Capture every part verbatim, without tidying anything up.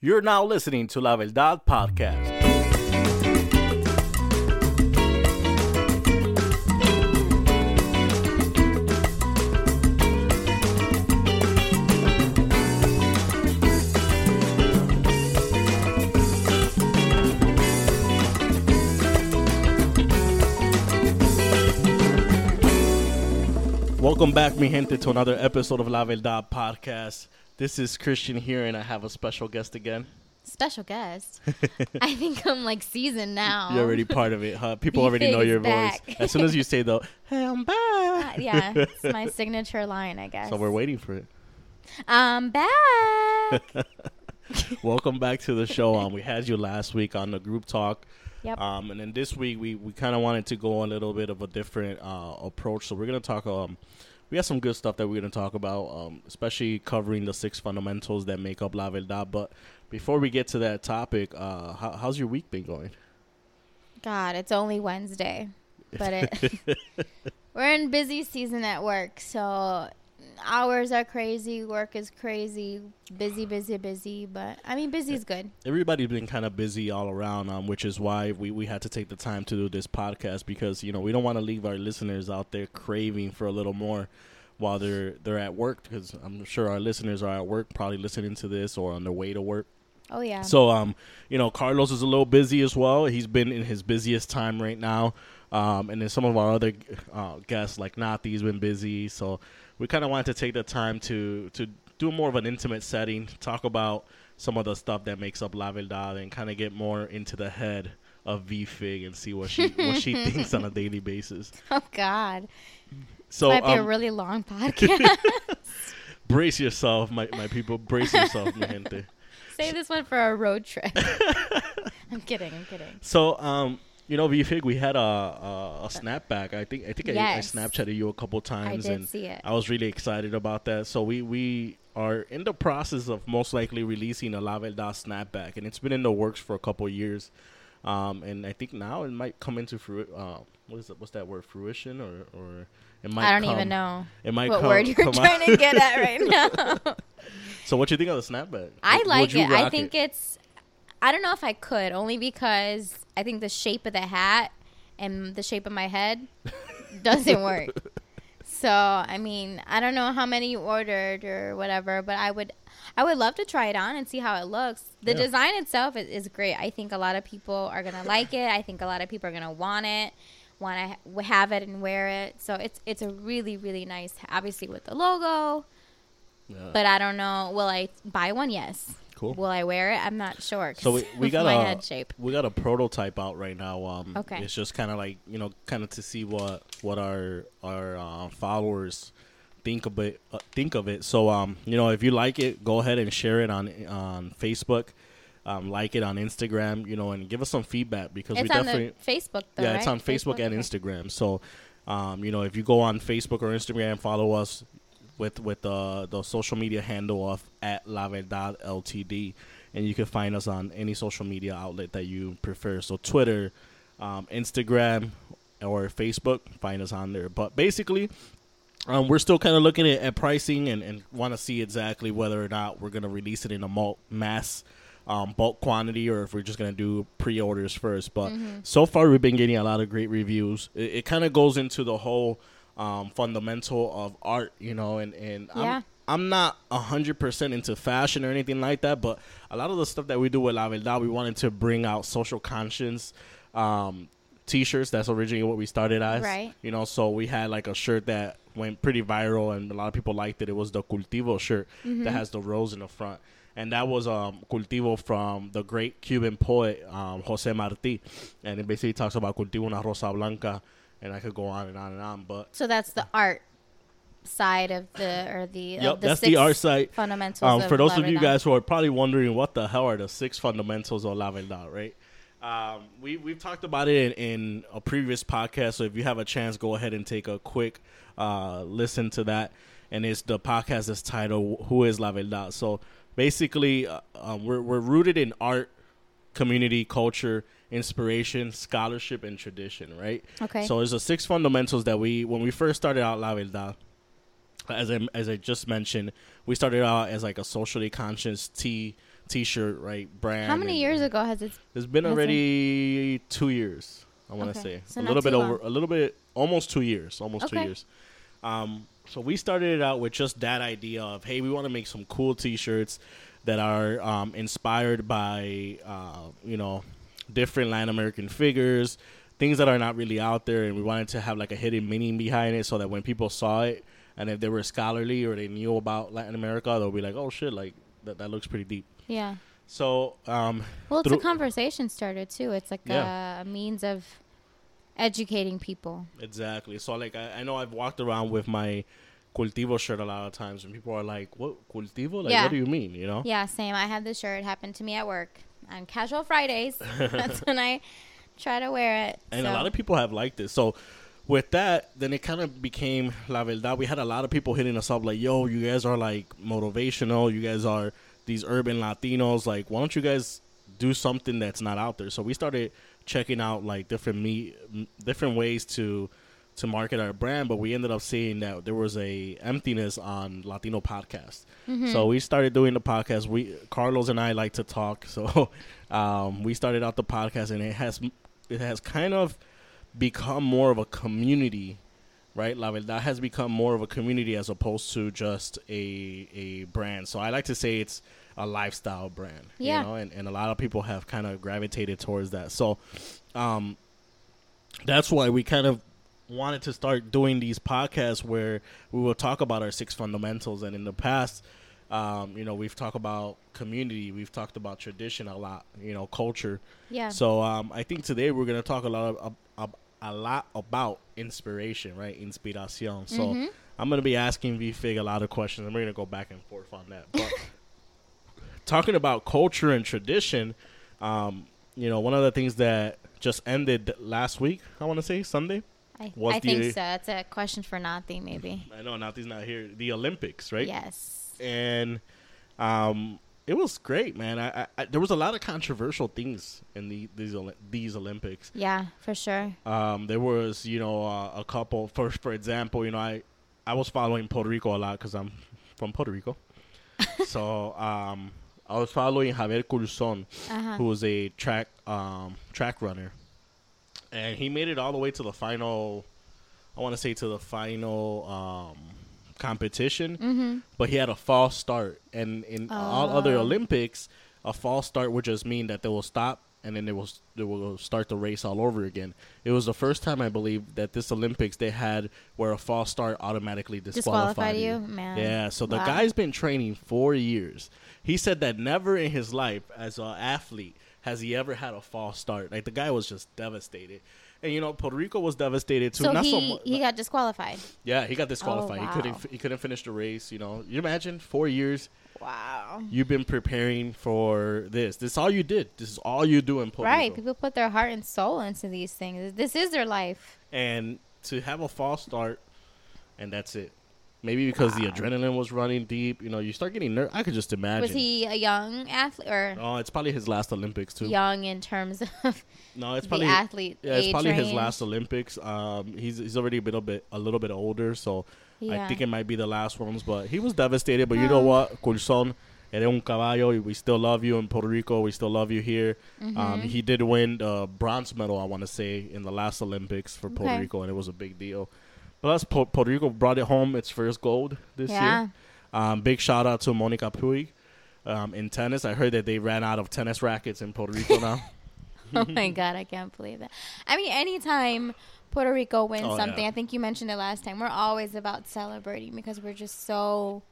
You're now listening to La Verdad Podcast. Welcome back, mi gente, to another episode of La Verdad Podcast. This is Christian here, and I have a special guest again. Special guest? I think I'm like seasoned now. You're already part of it, huh? People already know your back. voice. As soon as you say, though, hey, I'm back. Uh, yeah, it's my signature line, I guess. So we're waiting for it. I'm back. Welcome back to the show. Um, we had you last week on the group talk. Yep. Um, and then this week, we, we kind of wanted to go a little bit of a different uh, approach. So we're going to talk, um, we have some good stuff that we're going to talk about, um, especially covering the six fundamentals that make up La Verdad. But before we get to that topic, uh, how, how's your week been going? God, it's only Wednesday. But it, we're in busy season at work, so hours are crazy, work is crazy, busy, busy, busy. But, I mean, busy is good. Everybody's been kind of busy all around, um, which is why we, we had to take the time to do this podcast because, you know, we don't want to leave our listeners out there craving for a little more while they're they're at work, because I'm sure our listeners are at work probably listening to this or on their way to work. Oh, yeah. So, um, you know, Carlos is a little busy as well. He's been in his busiest time right now. Um, and then some of our other uh, guests, like Nathi's been busy. So we kind of wanted to take the time to, to do more of an intimate setting, talk about some of the stuff that makes up La Verdad, and kind of get more into the head of V-Fig and see what she what she thinks on a daily basis. Oh, God. So this might be um, a really long podcast. brace yourself, my, my people. Brace yourself, mi gente. Save this one for a road trip. I'm kidding. I'm kidding. So, um, you know, V-Fig, we had a, a, a snapback. I think I think Yes. I, I Snapchatted you a couple times. I did and see it. I was really excited about that. So we, we are in the process of most likely releasing a La Verdad snapback. And it's been in the works for a couple years. Um, and I think now it might come into fruition. Uh, what is it? What's that word? Fruition? Or, or it might I don't come, even know it might what come, word you're come trying out. to get at right now. So what you think of the snapback? I Would- like would you it. I rock think it? it's, I don't know if I could, only because I think the shape of the hat and the shape of my head doesn't work. So, I mean, I don't know how many you ordered or whatever, but I would I would love to try it on and see how it looks. The Yeah. design itself is, is great. I think a lot of people are going to like it. I think a lot of people are going to want it, want to ha- have it and wear it. So, it's it's a really, really nice, obviously with the logo. Yeah. But I don't know. Will I buy one? Yes. Cool. Will I wear it? I'm not sure. So we, we got my a head shape. we got a prototype out right now. Um, Okay. It's just kind of like, you know, kind of to see what what our our uh, followers think of it. Uh, think of it. So um, you know, if you like it, go ahead and share it on on Facebook. Um, like it on Instagram. You know, and give us some feedback because It's we on definitely the Facebook, though, yeah, right? it's on Facebook, and okay. Instagram. So um, you know, if you go on Facebook or Instagram, follow us with with the the social media handle of at La Verdad L T D. And you can find us on any social media outlet that you prefer. So Twitter, um, Instagram, or Facebook, find us on there. But basically, um, we're still kind of looking at, at pricing and, and want to see exactly whether or not we're going to release it in a mul- mass um, bulk quantity or if we're just going to do pre-orders first. But Mm-hmm. so far, we've been getting a lot of great reviews. It, it kind of goes into the whole um, fundamental of art, you know, and, and Yeah. I'm, I'm not one hundred percent into fashion or anything like that, but a lot of the stuff that we do with La Verdad, we wanted to bring out social conscience um, T-shirts. That's originally what we started as. Right. You know, so we had like a shirt that went pretty viral and a lot of people liked it. It was the Cultivo shirt Mm-hmm. that has the rose in the front. And that was um, Cultivo from the great Cuban poet, um, Jose Marti. And it basically talks about Cultivo una rosa blanca. And I could go on and on and on. But So that's the art side of the, or the, Yep, of the that's six the art side. fundamentals Um, of for those La of you Verdad. guys who are probably wondering what the hell are the six fundamentals of La Verdad, right? Um, we, we've talked about it in, in a previous podcast, so if you have a chance, go ahead and take a quick uh, listen to that. And it's the podcast is titled, Who is La Verdad? So basically, uh, um, we're, we're rooted in art, community, culture, inspiration, scholarship, and tradition, right? Okay. So there's the six fundamentals that we, when we first started out La Verdad, as I, as I just mentioned, we started out as like a socially conscious tee T-shirt, right, brand. How many and, years ago has it? It's been has already it? two years. I want to Okay, say so a not little too bit over, long. a little bit, almost two years, almost two Okay. years. Um, so we started it out with just that idea of, hey, we want to make some cool T-shirts that are um, inspired by, uh, you know, different Latin American figures, things that are not really out there, and we wanted to have like a hidden meaning behind it, so that when people saw it, and if they were scholarly or they knew about Latin America, they'll be like, oh shit, like that, that looks pretty deep. Yeah. So, um, Well, it's through- a conversation starter too. It's like Yeah. a, a means of educating people. Exactly. So, like, I, I know I've walked around with my Cultivo shirt a lot of times, and people are like, what, Cultivo? Like, Yeah. what do you mean, you know? Yeah, same. I have this shirt. It happened to me at work on casual Fridays. That's when I try to wear it. And so. a lot of people have liked it. So, with that, then it kind of became La Verdad. We had a lot of people hitting us up like, yo, you guys are, like, motivational. You guys are these urban Latinos. Like, why don't you guys do something that's not out there? So, we started checking out, like, different me, different ways to to market our brand, but we ended up seeing that there was a emptiness on Latino podcasts. Mm-hmm. So we started doing the podcast. We Carlos and I like to talk, so um, we started out the podcast, and it has it has kind of become more of a community, right? La Verdad has become more of a community as opposed to just a a brand. So I like to say it's a lifestyle brand, Yeah. you know, and, and a lot of people have kind of gravitated towards that. So um, that's why we kind of wanted to start doing these podcasts where we will talk about our six fundamentals. And in the past, um, you know, we've talked about community, we've talked about tradition a lot, you know, culture. Yeah. So um, I think today we're going to talk a lot of, a, a lot about inspiration, right? Inspiración. So Mhm. I'm going to be asking V-Fig a lot of questions, and we're going to go back and forth on that. But talking about culture and tradition, um, you know, one of the things that just ended last week, I want to say Sunday. I, was I think the- so. That's a question for Nati, maybe. I know Nati's not here. The Olympics, right? Yes. And um, it was great, man. I, I, I there was a lot of controversial things in the these Oli- these Olympics. Yeah, for sure. Um, there was, you know, uh, a couple. For for example, you know, I I was following Puerto Rico a lot because I'm from Puerto Rico. So um, I was following Javier Curzon, Uh-huh. who was a track um, track runner, and he made it all the way to the final. I want to say to the final um, competition, Mm-hmm. but he had a false start. And in all other Oh. Olympics, a false start would just mean that they will stop and then they will they will start the race all over again. It was the first time, I believe, that this Olympics they had where a false start automatically disqualified, Disqualified you? Man. Yeah, so the Wow. guy's been training four years. He said that never in his life as an athlete has he ever had a false start. Like, the guy was just devastated. And, you know, Puerto Rico was devastated, too. So Not he, so much. he got disqualified. Yeah, he got disqualified. Oh, He couldn't wow. he couldn't finish the race, you know. You imagine four years Wow. you've been preparing for this. This is all you did. This is all you do in Puerto Right. Rico. People put their heart and soul into these things. This is their life. And to have a false start, and that's it. Maybe because the Wow. adrenaline was running deep. You know, you start getting nervous. I could just imagine. Was he a young athlete or Oh, it's probably his last Olympics, too. young in terms of No, it's the probably athlete Yeah, it's age probably his range? last Olympics. Um, he's he's already a little bit a little bit older, so Yeah. I think it might be the last ones. But he was devastated. But you know Oh. what, Curzon, eres un caballo. We still love you in Puerto Rico. We still love you here. Um, Mhm. he did win the bronze medal, I want to say, in the last Olympics for Puerto Okay. Rico, and it was a big deal. Plus, Pu- Puerto Rico brought it home its first gold this Yeah. year. Um, big shout out to Monica Puig um, in tennis. I heard that they ran out of tennis rackets in Puerto Rico now. Oh my God, I can't believe that. I mean, anytime Puerto Rico wins Oh, something, yeah. I think you mentioned it last time, we're always about celebrating because we're just so,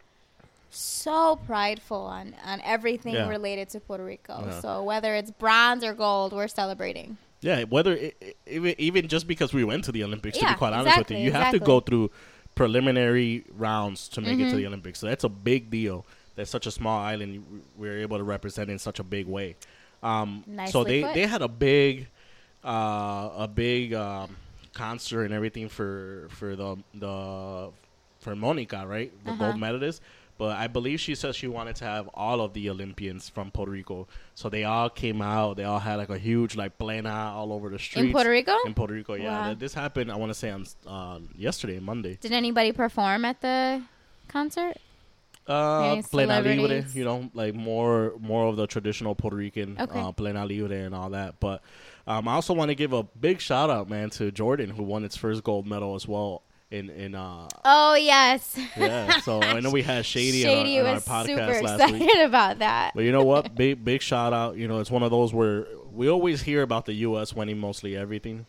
so prideful on, on everything Yeah. related to Puerto Rico. Yeah. So whether it's bronze or gold, we're celebrating. Yeah, whether it, it, even even just because we went to the Olympics, to Yeah, be quite honest with you, exactly, you have to exactly. go through preliminary rounds to make it to Mhm. the Olympics. So that's a big deal. That's such a small island you- we're able to represent in such a big way. Um, so Nicely they, put. they had a big uh, a big um, concert and everything for for the the for Monica, right, the Uh-huh. gold medalist. But I believe she said she wanted to have all of the Olympians from Puerto Rico. So they all came out. They all had like a huge like plena all over the streets. In Puerto Rico? In Puerto Rico, yeah. Wow. Th- This happened, I want to say, on uh, yesterday, Monday. Did anybody perform at the concert? Uh, Any Plena Libre, celebrities? you know, like more more of the traditional Puerto Rican Okay. uh, Plena Libre and all that. But um, I also want to give a big shout out, man, to Jordan, who won its first gold medal as well. In in uh Oh yes. yeah, so I know we had Shady, Shady on, our, on was our super podcast last excited week. about that. But you know what? Big big shout out. You know, it's one of those where we always hear about the U S winning mostly everything,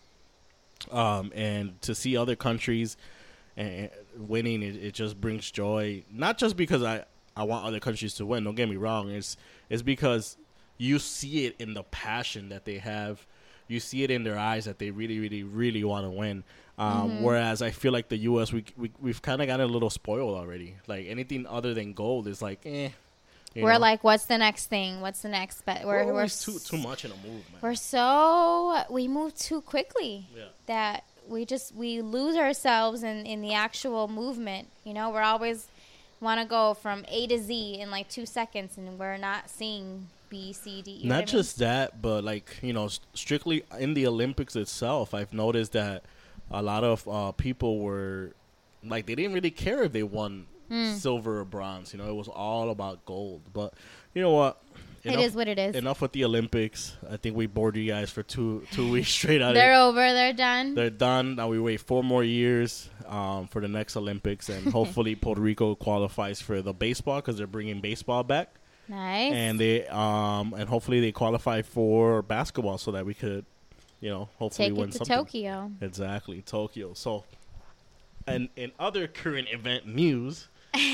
um, and to see other countries and winning, it, it just brings joy. Not just because I, I want other countries to win. Don't get me wrong. It's it's because you see it in the passion that they have. You see it in their eyes that they really, really, really want to win. Um, Mm-hmm. Whereas I feel like the U S, we, we we've kind of gotten a little spoiled already. Like anything other than gold is like, eh. you We're know? like, what's the next thing? What's the next? But we're, we're we're always too s- too much in a move, man. We're so we move too quickly Yeah. that we just we lose ourselves in in the actual movement. You know, we're always want to go from A to Z in like two seconds, and we're not seeing B, C, D. You know Not what I mean? just that, but like, you know, st- strictly in the Olympics itself, I've noticed that a lot of uh, people were like, they didn't really care if they won Mm. silver or bronze. You know, it was all about gold. But you know what? It is what it is. Enough with the Olympics. I think we bored you guys for two two weeks straight out. They're over. They're done. They're done. Now we wait four more years um, for the next Olympics, and hopefully Puerto Rico qualifies for the baseball because they're bringing baseball back. Nice. And they um and hopefully they qualify for basketball so that we could, you know, hopefully Take win it to something. Tokyo. Exactly, Tokyo. So, and in other current event news,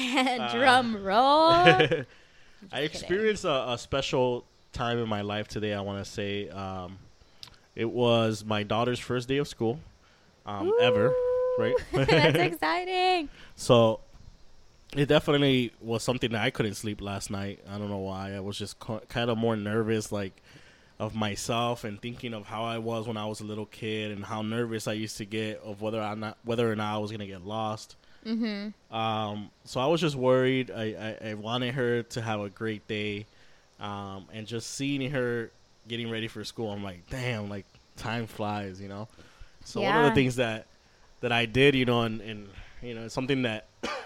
Drum roll. I experienced a, a special time in my life today. I want to say um, it was my daughter's first day of school um, ever, right? That's exciting. So it definitely was something that I couldn't sleep last night. I don't know why. I was just co- kind of more nervous, like, of myself and thinking of how I was when I was a little kid and how nervous I used to get of whether or not whether or not I was gonna get lost. Mm-hmm. Um, so I was just worried. I, I, I wanted her to have a great day, um, and just seeing her getting ready for school, I'm like, damn, like time flies, you know. So one of Yeah. the things that that I did, you know, and, and you know, something that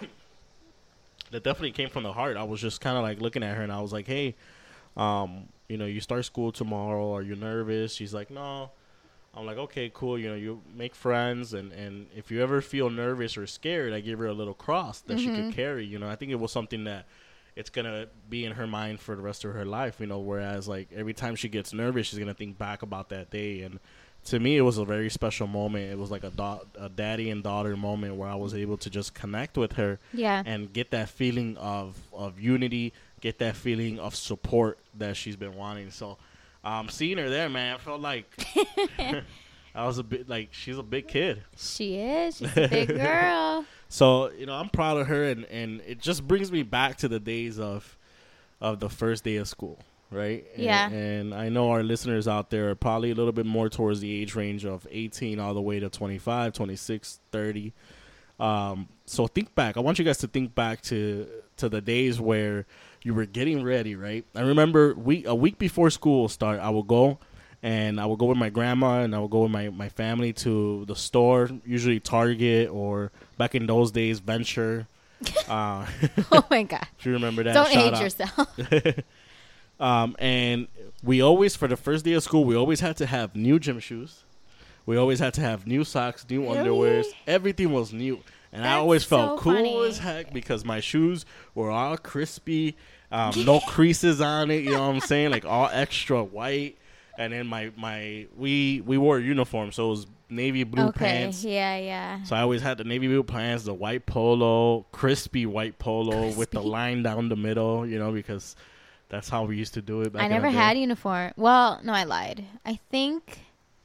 that definitely came from the heart. I was just kind of like looking at her, and I was like, hey, um, you know, you start school tomorrow. Are you nervous? She's like, no. I'm like, okay, cool. You know, you make friends, and, and if you ever feel nervous or scared, I give her a little cross that she Mm-hmm. could carry. You know, I think it was something that it's gonna be in her mind for the rest of her life. You know, whereas like every time she gets nervous, she's gonna think back about that day. And to me, it was a very special moment. It was like a, da- a daddy and daughter moment where I was able to just connect with her Yeah. and get that feeling of, of unity, get that feeling of support that she's been wanting. So, um, seeing her there, man, I felt like I was a bit like, she's a big kid. She is. She's a big girl. So, you know, I'm proud of her, and, and it just brings me back to the days of of the first day of school, right? And, Yeah. And I know our listeners out there are probably a little bit more towards the age range of eighteen all the way to twenty-five, twenty-six, thirty. Um, so think back. I want you guys to think back to to the days where you were getting ready, right? I remember we a week before school will start, I will go and I will go with my grandma and I will go with my, my family to the store, usually Target or back in those days, Venture. Uh, Oh my God. if you remember that. Don't shout age out. yourself. Um, and we always, for the first day of school, we always had to have new gym shoes. We always had to have new socks, new Really? underwears. Everything was new. And I That's always felt so cool funny. as heck because my shoes were all crispy, um, no creases on it. You know what I'm saying? Like all extra white. And then my, my we we wore uniform, so it was navy blue Okay. pants. Yeah, yeah. So I always had the navy blue pants, the white polo, crispy white polo with the Crispy. line down the middle. You know, because that's how we used to do it back I in never the day. had uniform. Well, no, I lied. I think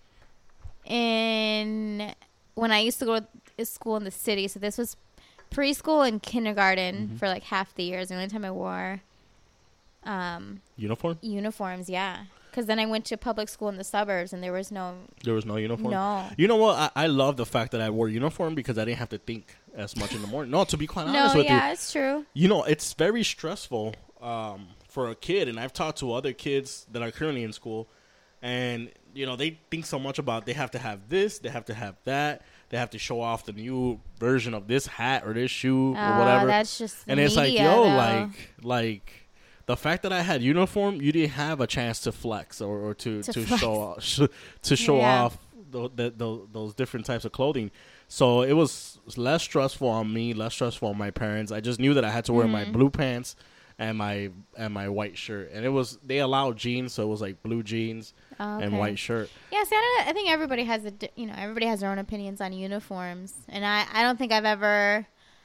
in when I used to go to school in the city, so this was preschool and kindergarten Mm-hmm. for like half the years. The only time I wore um, Uniform? uniforms, yeah. Because then I went to public school in the suburbs, and there was no There was no uniform? no. You know what? I, I love the fact that I wore uniform because I didn't have to think as much in the morning. No, to be quite honest No, with yeah, you. it's true. You know, it's very stressful um, for a kid, and I've talked to other kids that are currently in school, and, you know, they think so much about they have to have this, they have to have that, they have to show off the new version of this hat or this shoe uh, or whatever. That's just the and it's media, like, yo, though. like, like the fact that I had uniform, you didn't have a chance to flex or, or to To to, flex. show off, sh- to show Yeah. off the, the, the, those different types of clothing. So it was less stressful on me, less stressful on my parents. I just knew that I had to wear my Mhm. blue pants and my and my white shirt, and it was they allowed jeans, so it was like blue jeans Oh, and okay. white shirt. Yeah, see, I, don't, I think everybody has a, di- you know, everybody has their own opinions on uniforms, and I, I don't think I've ever,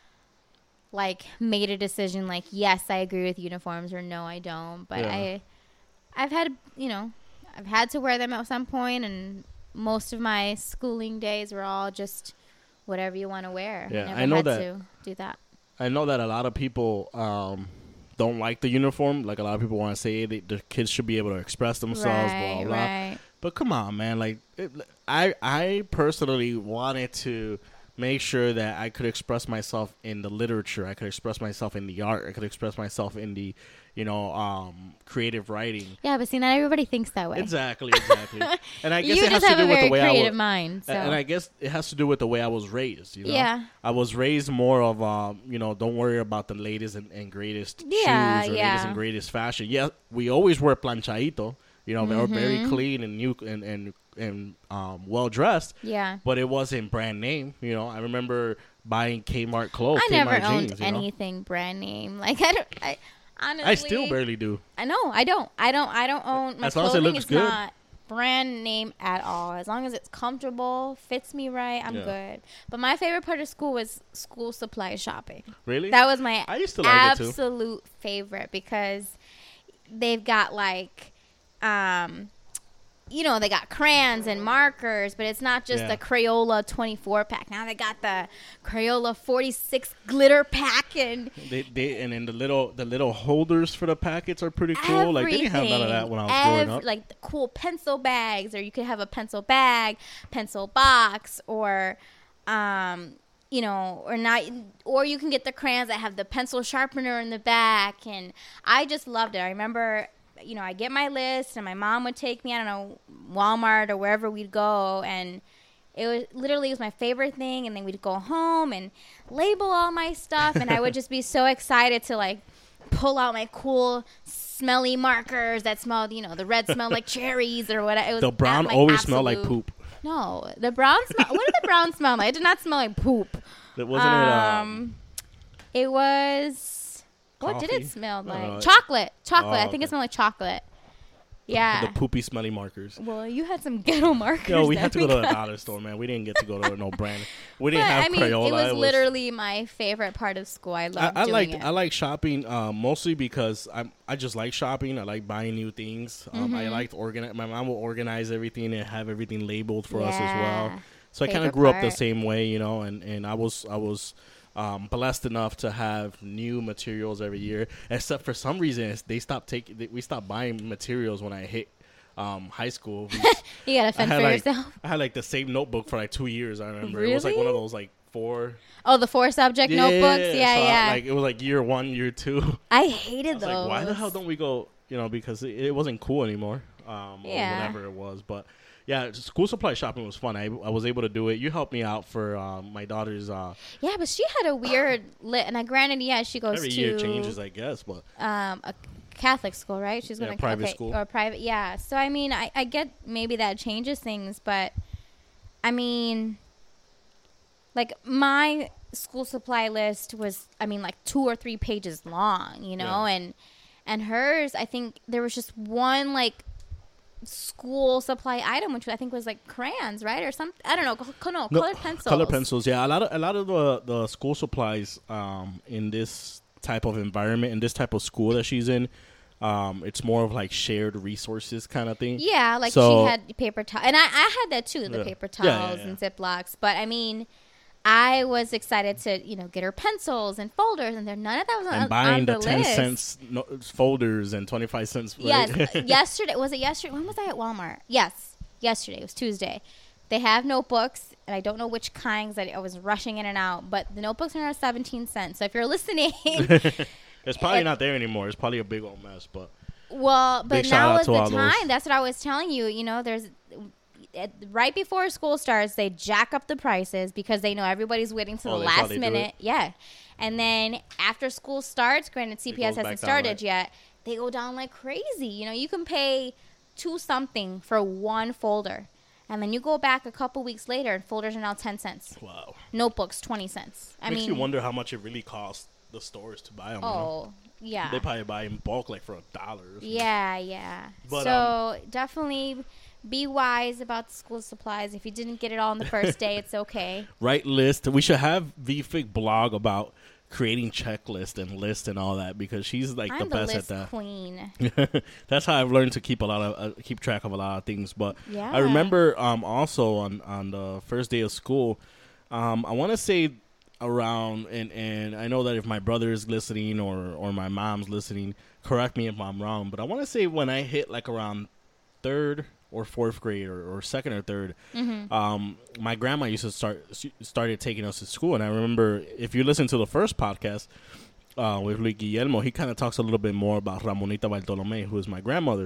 like, made a decision like, yes, I agree with uniforms, or no, I don't. But Yeah. I, I've had, you know, I've had to wear them at some point, and most of my schooling days were all just whatever you want to wear. Yeah, never I know had that- to do that. I know that a lot of people um, don't like the uniform. Like a lot of people want to say they, the kids should be able to express themselves, right, blah blah. right. But come on, man! Like, it, I I personally wanted to make sure that I could express myself in the literature. I could express myself in the art. I could express myself in the, you know, um, creative writing. Yeah, but see, not everybody thinks that way. Exactly, exactly. And I guess you it has just to have do a with very the way I creative was. mind. So. And I guess it has to do with the way I was raised. You know? Yeah. I was raised more of, um, you know, don't worry about the latest and, and greatest Yeah, shoes or yeah. latest and greatest fashion. Yeah, we always wear planchadito. You know, they were very Mhm. clean and new and and, and um, well dressed. Yeah. But it wasn't brand name. You know, I remember buying Kmart clothes. I Kmart never jeans, owned you know? anything brand name. Like I don't. I honestly. I still barely do. I know. I don't. I don't. I don't own. My As long as it clothing looks is good. not brand name at all. As long as it's comfortable, fits me right, I'm Yeah. good. But my favorite part of school was school supply shopping. Really? That was my I used to like it too. absolute favorite because they've got like, um, you know, they got crayons and markers, but it's not just Yeah. the Crayola twenty-four pack. Now they got the Crayola forty-six glitter pack and They, they and then the little the little holders for the packets are pretty cool. Like they didn't have none of that when I was growing Every- up. Like the cool pencil bags, or you could have a pencil bag, pencil box, or, um, you know, or not, or you can get the crayons that have the pencil sharpener in the back. And I just loved it. I remember, you know, I get my list, and my mom would take me, I don't know, Walmart or wherever we'd go, and it was literally it was my favorite thing. And then we'd go home and label all my stuff, and I would just be so excited to like pull out my cool smelly markers that smelled, you know, the red smelled like cherries or whatever. It was The brown my always smelled like absolute- poop. No, the brown smell. What did the brown smell like? It did not smell like poop. That wasn't it. Um, it was. What did Coffee? it smell I don't like? know. Chocolate. Chocolate. Oh, I think okay. it smelled like chocolate. Yeah. the poopy, smelly markers. Well, you had some ghetto markers. Yo, we that had to go to the got. dollar store, man. We didn't get to go to no brand. We But, didn't have I mean, Crayola. it was literally my favorite part of school. I I, loved I doing like it. I like shopping um, mostly because I I just like shopping. I like buying new things. Um, I Mhm. liked organize. My mom will organize everything and have everything labeled for us as well. Yeah. So I kind of Favorite grew up the part. same way, you know. And, and I was I was um, blessed enough to have new materials every year. Except for some reason, it's- they stopped taking. They, we stopped buying materials when I hit um, high school. We- You gotta I fend had for like yourself. I had like the same notebook for like two years. I remember it was like one of Really? those like four. Oh, the four subject notebooks. Yeah, so I- yeah. like it was like year one, year two. I I hated was those. like, why the hell don't we go? You know, because it, it wasn't cool anymore. Um, Yeah. or whatever it was, but yeah, school supply shopping was fun. I, I was able to do it. You helped me out for um, my daughter's. Uh, Yeah, but she had a weird lit. And I granted, yeah, she goes every to year changes, I guess, but um, a Catholic school, right? She's going Yeah, to private okay, school. or private. Yeah. So I mean, I, I get maybe that changes things, but I mean, like my school supply list was, I mean, like two or three pages long, you know, Yeah. and and hers, I think there was just one like school supply item, which I think was like crayons, right, or some, I don't know, co- no, No, colored pencils. color pencils. Yeah, a lot of a lot of the the school supplies um, in this type of environment, in this type of school that she's in. Um, it's more of like shared resources kind of thing. Yeah, like So- she had paper towels, and I, I had that too, the Yeah. paper Yeah, yeah, towels yeah. and Ziplocs. But I mean, I was excited to you know get her pencils and folders, and there none of that was on, And buying on the, the ten list. cents no, folders and twenty five cents. right? Yes, yesterday was it yesterday? When was I at Walmart? Yes, yesterday. It was Tuesday. They have notebooks, and I don't know which kinds. I, I was rushing in and out, but the notebooks are seventeen cents. So if you're listening, It's probably It- not there anymore. It's probably a big old mess, but well, but Big shout now out is to the all those. time. That's what I was telling you. You know, there's at, right before school starts, they jack up the prices because they know everybody's waiting to Oh, the that's how last they do minute. it? Yeah. And then after school starts, granted C P S goes hasn't back down, started right? yet, they go down like crazy. You know, you can pay two something for one folder. And then you go back a couple weeks later and folders are now ten cents. Wow. Notebooks twenty cents. I Makes mean, you wonder how much it really costs the stores to buy them. You know? oh, yeah. They probably buy in bulk like for a dollar. or something. Yeah, yeah. But, so definitely be wise about the school supplies. If you didn't get it all on the first day, it's okay. Right list. We should have V F I C blog about creating checklists and lists and all that because she's like I'm the the best list at that. queen. That's how I've learned to keep a lot of uh, keep track of a lot of things. But Yeah. I remember um, also on on the first day of school, um, I want to say around and and I know that if my brother is listening or or my mom's listening, correct me if I'm wrong. But I want to say when I hit like around third or fourth grade or, or second or third, Mm-hmm. um, my grandma used to start started taking us to school, and I remember if you listen to the first podcast uh, with Luis Guillermo, he kind of talks a little bit more about Ramonita Bartolome, who is my grandmother,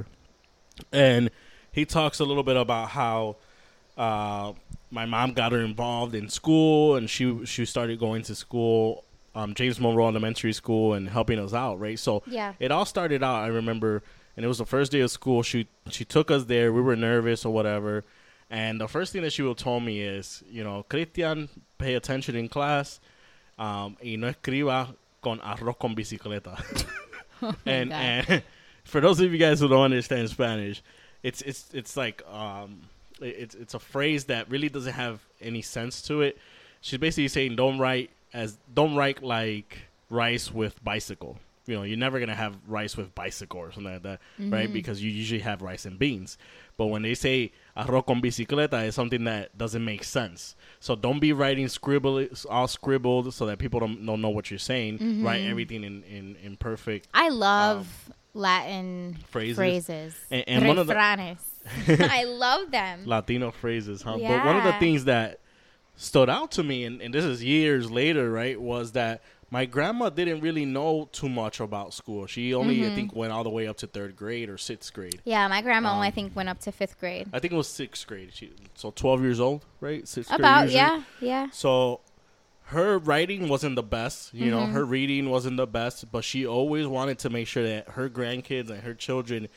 and he talks a little bit about how uh, my mom got her involved in school, and she she started going to school, um, James Monroe Elementary School, and helping us out, right? So Yeah. it all started out, I remember. And it was the first day of school. She she took us there. We were nervous or whatever. And the first thing that she would told me is, you know, Christian, pay attention in class. Um, y no escriba con arroz con bicicleta. Oh and and for those of you guys who don't understand Spanish, it's it's it's like um, it- it's it's a phrase that really doesn't have any sense to it. She's basically saying don't write as don't write like rice with bicycle. You know, you're never going to have rice with bicycle or something like that, Mm-hmm. right? Because you usually have rice and beans. But when they say arroz con bicicleta, it's something that doesn't make sense. So don't be writing scribble, all scribbled so that people don't, don't know what you're saying. Mm-hmm. Write everything in, in, in perfect I love Latin phrases. phrases. And- and one of the- Refranes. I love them. Latino phrases, huh? But one of the Yeah. things that stood out to me, and, and this is years later, right, was that my grandma didn't really know too much about school. She only, Mm-hmm. I think, went all the way up to third grade or sixth grade. Yeah, my grandma, Um, I think, went up to fifth grade. I think it was sixth grade. She, so twelve years old, right? Sixth grade About, usually. yeah, yeah. So her writing wasn't the best, you know, Mm-hmm. her reading wasn't the best, but she always wanted to make sure that her grandkids and her children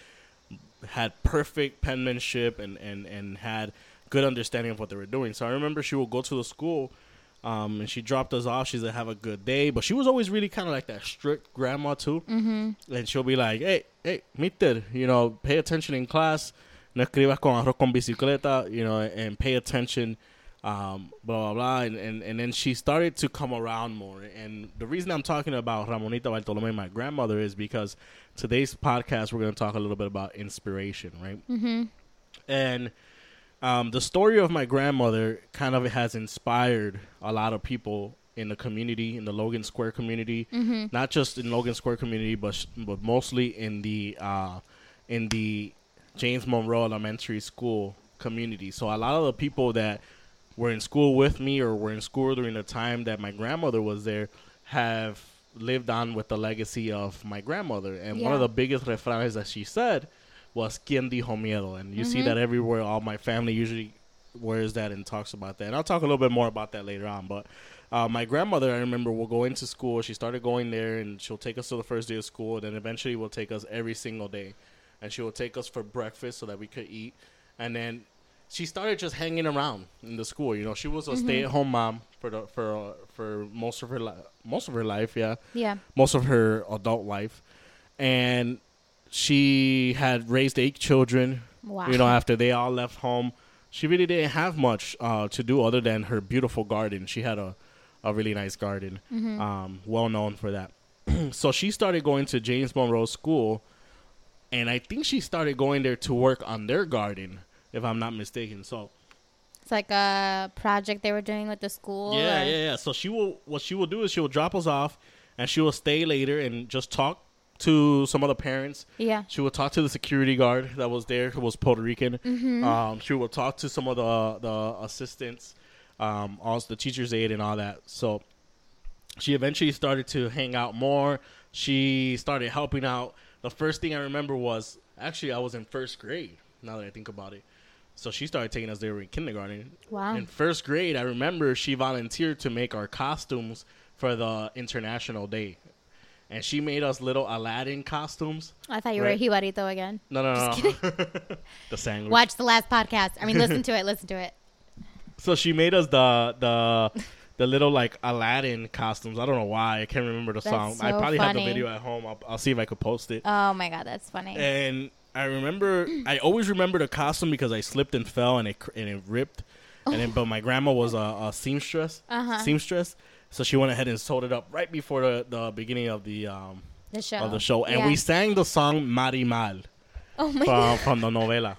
had perfect penmanship and, and, and had good understanding of what they were doing. So I remember she would go to the school um, and she dropped us off. She said, have a good day. But she was always really kind of like that strict grandma too. Mm-hmm. And she'll be like, hey, hey, mister, you know, pay attention in class. No escribas con arroz con bicicleta, you know, and pay attention, um, blah, blah, blah. And, and, and then she started to come around more. And the reason I'm talking about Ramonita Bartolome, my grandmother, is because today's podcast, we're going to talk a little bit about inspiration, right? Mm-hmm. And um, the story of my grandmother kind of has inspired a lot of people in the community, in the Logan Square community, Mm-hmm. not just in Logan Square community, but sh- but mostly in the uh, in the James Monroe Elementary School community. So a lot of the people that were in school with me or were in school during the time that my grandmother was there have lived on with the legacy of my grandmother. And one of Yeah. the biggest refranes that she said was "Quien dijo miedo?" And you see Mhm. that everywhere. All my family usually wears that and talks about that. And I'll talk a little bit more about that later on. But uh, my grandmother, I remember, will go into school. She started going there, and she'll take us to the first day of school. And then eventually will take us every single day. And she will take us for breakfast so that we could eat. And then she started just hanging around in the school. You know, she was a Mhm. stay-at-home mom for the, for uh, for most of her li- most of her life. Yeah, Yeah. most of her adult life, and she had raised eight children. Wow. You know, after they all left home, she really didn't have much uh, to do other than her beautiful garden. She had a, a really nice garden, Mhm. um, well known for that. So she started going to James Monroe School, and I think she started going there to work on their garden, if I'm not mistaken. So It's like a project they were doing with the school. yeah, or- yeah, yeah. So she will, what she will do is she will drop us off, and she will stay later and just talk to some other parents. Yeah. She would talk to the security guard that was there, who was Puerto Rican. Mhm. Um, she would talk to some of the the assistants, um, also the teacher's aide and all that. So she eventually started to hang out more. She started helping out. The first thing I remember was, actually, I was in first grade, now that I think about it. So she started taking us there in kindergarten. Wow. In first grade, I remember she volunteered to make our costumes for the International Day. And she made us little Aladdin costumes. I thought you right? were a Jibarito again. No, no, Just no. kidding. The sandwich. Watch the last podcast. I mean, listen to it. Listen to it. So she made us the the the little like Aladdin costumes. I don't know why. I can't remember the That's song. so I probably have funny. the video at home. I'll, I'll see if I could post it. Oh my God, that's funny. And I remember, I always remember the costume because I slipped and fell and it cr- and it ripped. And then, but my grandma was a, a seamstress, Uh-huh. seamstress, so she went ahead and sewed it up right before the, the beginning of the um The show. of the show, and Yeah. we sang the song Marimal Oh my from God. from the novela.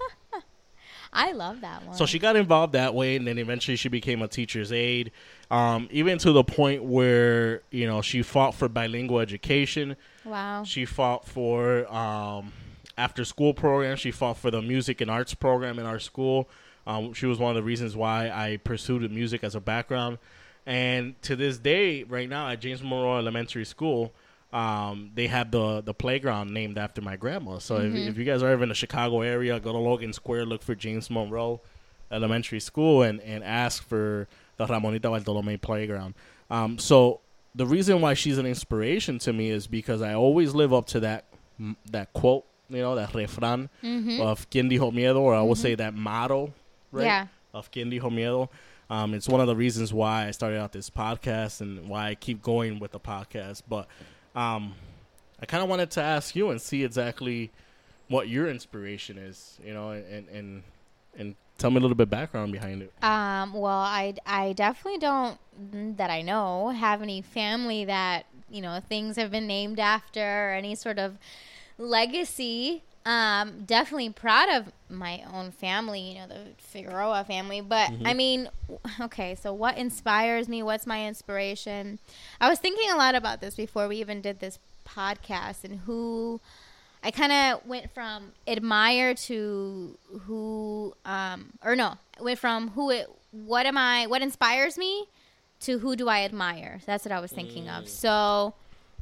I love that one. So she got involved that way, and then eventually she became a teacher's aide, um, even to the point where, you know, she fought for bilingual education. Wow. She fought for um, after-school programs. She fought for the music and arts program in our school. Um, she was one of the reasons why I pursued music as a background. And to this day, right now at James Monroe Elementary School, Um, they have the, the playground named after my grandma. So Mm-hmm. if, if you guys are ever in the Chicago area, go to Logan Square, look for James Monroe Elementary School, and, and ask for the Ramonita Bartolome playground. Um, so the reason why she's an inspiration to me is because I always live up to that that quote, you know, that refrán Mm-hmm. of Quien Dijo Miedo, or I will say that motto, right? Yeah. Of Quien Dijo Miedo. Um, it's one of the reasons why I started out this podcast and why I keep going with the podcast. But Um, I kind of wanted to ask you and see exactly what your inspiration is, you know, and, and, and tell me a little bit background behind it. Um, well, I, I definitely don't, that I know, have any family that, you know, things have been named after or any sort of legacy. Um, definitely proud of my own family, you know, the Figueroa family. But, Mm-hmm. I mean, okay, so what inspires me? What's my inspiration? I was thinking a lot about this before we even did this podcast, and who I kind of went from admire to who, um, or no, went from who it, what am I, what inspires me to who do I admire? That's what I was thinking Mm. of. So,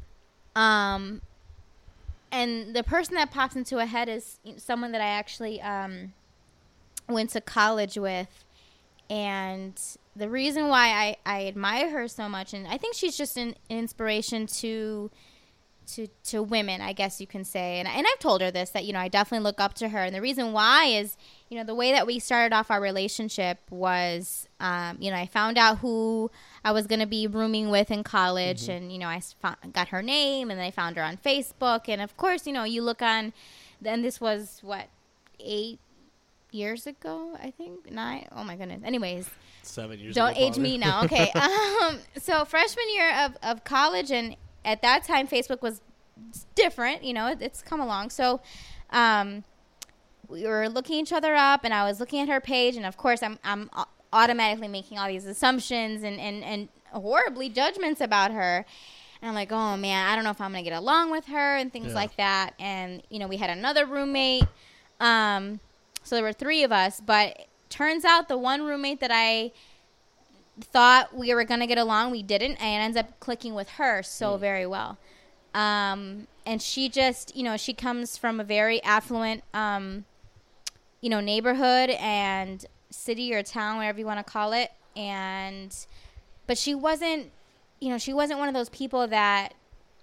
um, and the person that pops into a head is someone that I actually um, went to college with. And the reason why I, I admire her so much, and I think she's just an, an inspiration to to to women, I guess you can say. And, and I've told her this, that, you know, I definitely look up to her. And the reason why is, you know, the way that we started off our relationship was, um, you know, I found out who I was going to be rooming with in college. Mm-hmm. And, you know, I found, got her name, and then I found her on Facebook. And, of course, you know, you look on, then this was, what, eight years ago, I think? Nine? Oh, my goodness. Anyways. Seven years Don't ago, age probably. me now. Okay. um, so freshman year of, of college, and at that time, Facebook was different. You know, it, it's come along. So um, we were looking each other up, and I was looking at her page, and of course, I'm I'm automatically making all these assumptions and, and, and horribly judgments about her. And I'm like, oh, man, I don't know if I'm going to get along with her and things Yeah. like that. And, you know, we had another roommate. Um, so there were three of us. But turns out the one roommate that I thought we were going to get along, we didn't. And ends up clicking with her so Mm. very well. Um, and she just, you know, she comes from a very affluent, um, you know, neighborhood and city or town, whatever you want to call it. And, but she wasn't, you know, she wasn't one of those people that,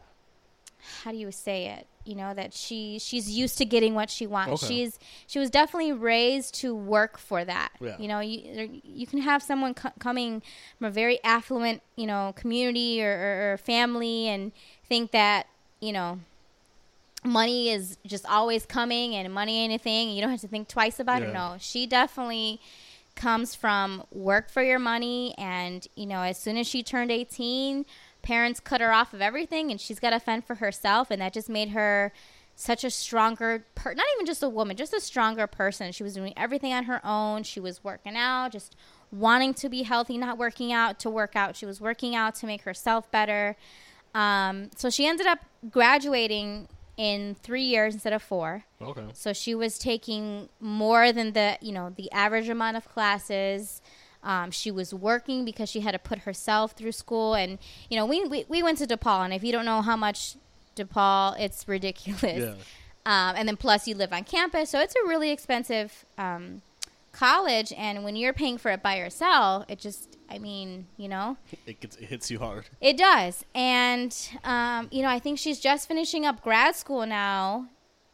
how do you say it? You know, that she, she's used to getting what she wants. Okay. She's, she was definitely raised to work for that. Yeah. You know, you, there, you can have someone co- coming from a very affluent, you know, community or, or, or family and think that, you know, money is just always coming and money ain't a thing and you don't have to think twice about Yeah. it. No, she definitely comes from work for your money. And, you know, as soon as she turned eighteen, parents cut her off of everything and she's got to fend for herself. And that just made her such a stronger, per- not even just a woman, just a stronger person. She was doing everything on her own. She was working out, just wanting to be healthy, not working out to work out. She was working out to make herself better. Um, so she ended up graduating in three years instead of four. Okay. So she was taking more than the, you know, the average amount of classes. Um, she was working because she had to put herself through school. And, you know, we, we, we went to DePaul. And if you don't know how much DePaul, it's ridiculous. Yeah. Um, and then plus you live on campus. So it's a really expensive um, college, and when you're paying for it by yourself, it just, I mean, you know, it gets, it hits you hard. It does. And, um, you know, I think she's just finishing up grad school now,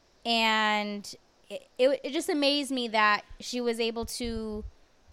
and it, it, it just amazed me that she was able to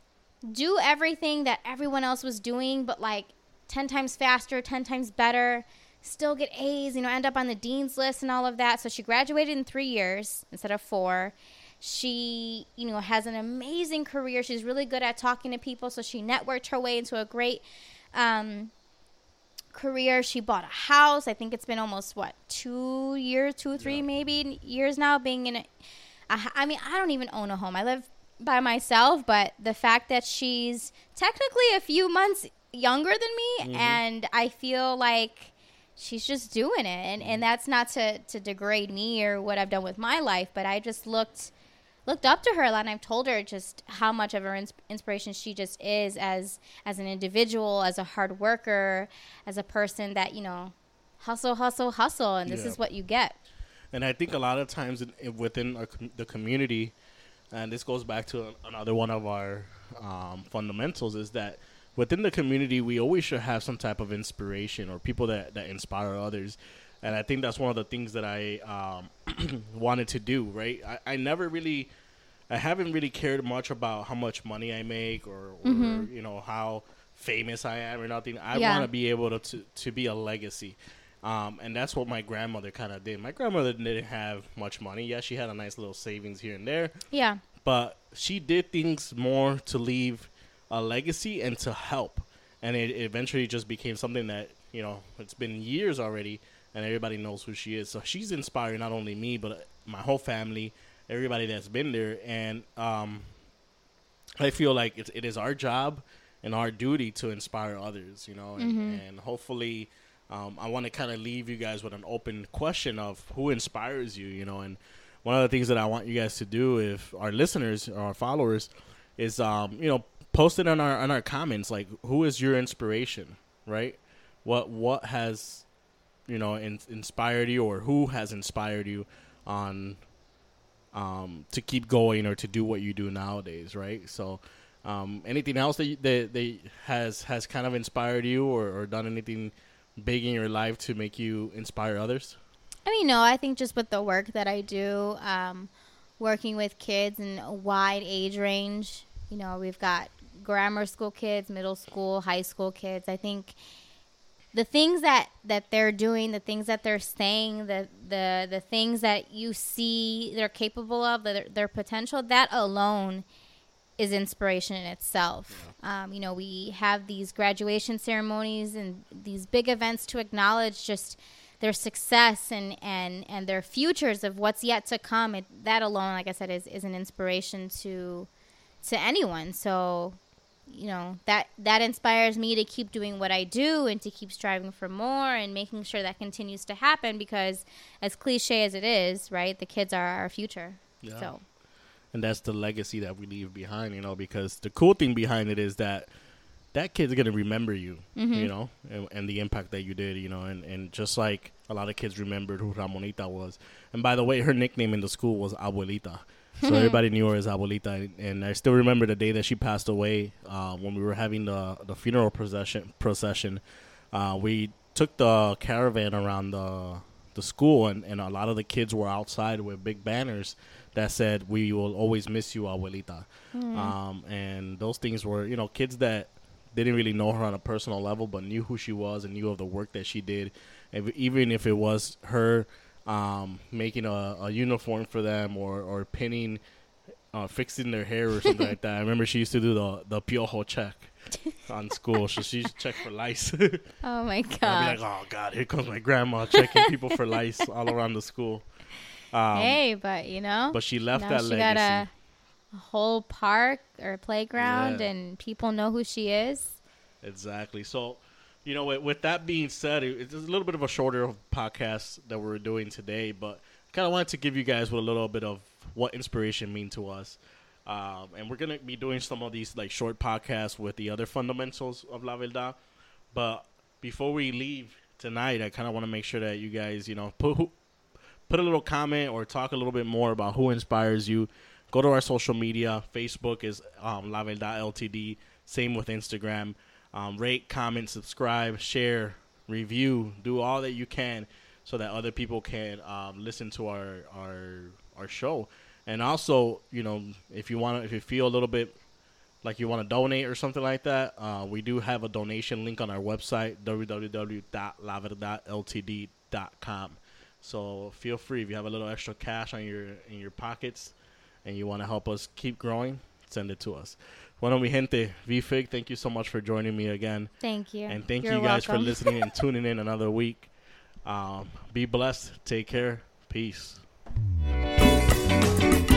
do everything that everyone else was doing, but like ten times faster, ten times better, still get A's, you know, end up on the dean's list and all of that. So she graduated in three years instead of four. She, you know, has an amazing career. She's really good at talking to people. So she networked her way into a great um, career. She bought a house. I think it's been almost, what, two years, two or three yeah. maybe years now being in a, a, I mean, I don't even own a home. I live by myself, but the fact that she's technically a few months younger than me, mm-hmm. and I feel like she's just doing it, and, and that's not to, to degrade me or what I've done with my life, but I just looked looked up to her a lot, and I've told her just how much of her ins- inspiration she just is as as an individual, as a hard worker, as a person that, you know, hustle, hustle, hustle, and this yeah. is what you get. And I think a lot of times in, within our, the community, and this goes back to another one of our um, fundamentals, is that within the community, we always should have some type of inspiration or people that, that inspire others. And I think that's one of the things that I um, wanted to do, right? I, I never really, I haven't really cared much about how much money I make or, or mm-hmm. you know, how famous I am or nothing. I yeah. want to be able to, to, to be a legacy. Um, and that's what my grandmother kind of did. My grandmother didn't have much money. Yeah, she had a nice little savings here and there. Yeah. But she did things more to leave a legacy and to help. And it, it eventually just became something that, you know, it's been years already, and everybody knows who she is. So she's inspiring not only me, but my whole family, everybody that's been there. And um, I feel like it's, it is our job and our duty to inspire others, you know, and, mm-hmm. and hopefully um, I want to kind of leave you guys with an open question of who inspires you, you know. And one of the things that I want you guys to do, if our listeners or our followers, is, um, you know, post it on our on our comments, like, who is your inspiration, right? What what has, you know, in, inspired you, or who has inspired you on um, to keep going or to do what you do nowadays, right? So um, anything else that, you, that that has has kind of inspired you, or, or done anything big in your life to make you inspire others? I mean, no, I think just with the work that I do, um, working with kids in a wide age range, you know, we've got grammar school kids, middle school, high school kids. I think the things that, that they're doing, the things that they're saying, the the, the things that you see they're capable of, their, their potential, that alone is inspiration in itself. Yeah. Um, you know, we have these graduation ceremonies and these big events to acknowledge just their success and, and, and their futures of what's yet to come. It, that alone, like I said, is, is an inspiration to to anyone. So, you know, that that inspires me to keep doing what I do and to keep striving for more and making sure that continues to happen, because as cliche as it is, right, the kids are our future. Yeah. So, and that's the legacy that we leave behind, you know, because the cool thing behind it is that that kid's going to remember you, mm-hmm. you know, and, and the impact that you did, you know, and, and just like a lot of kids remembered who Ramonita was. And by the way, her nickname in the school was Abuelita. So everybody knew her as Abuelita. And I still remember the day that she passed away, uh, when we were having the, the funeral procession. procession. Uh, we took the caravan around the the school, and, and a lot of the kids were outside with big banners that said, "We will always miss you, Abuelita." Mm. Um, and those things were, you know, kids that didn't really know her on a personal level, but knew who she was and knew of the work that she did. And even if it was her um, making a, a uniform for them, or, or pinning, uh, fixing their hair or something like that. I remember she used to do the, the piojo check on school. So she used to check for lice. Oh, my God. I'd be like, oh, God, here comes my grandma checking people for lice all around the school. Um, hey, but, you know. But she left that she legacy. Got a, a whole park or playground, yeah. and people know who she is. Exactly. So, you know, with, with that being said, it, it's a little bit of a shorter podcast that we're doing today, but kind of wanted to give you guys with a little bit of what inspiration means to us. Um, and we're going to be doing some of these like short podcasts with the other fundamentals of La Verdad. But before we leave tonight, I kind of want to make sure that you guys, you know, put put a little comment or talk a little bit more about who inspires you, go to our social media. Facebook is um, La Verdad L T D. Same with Instagram. Um, rate, comment, subscribe, share, review. Do all that you can so that other people can um, listen to our our our show. And also, you know, if you want to, if you feel a little bit like you want to donate or something like that, uh, we do have a donation link on our website, w w w dot la verdad l t d dot com. So feel free, if you have a little extra cash on your in your pockets and you want to help us keep growing, send it to us. Bueno, mi gente, V-Fig, thank you so much for joining me again. Thank you. And thank You're you guys welcome. for listening and tuning in another week. Um, be blessed. Take care. Peace.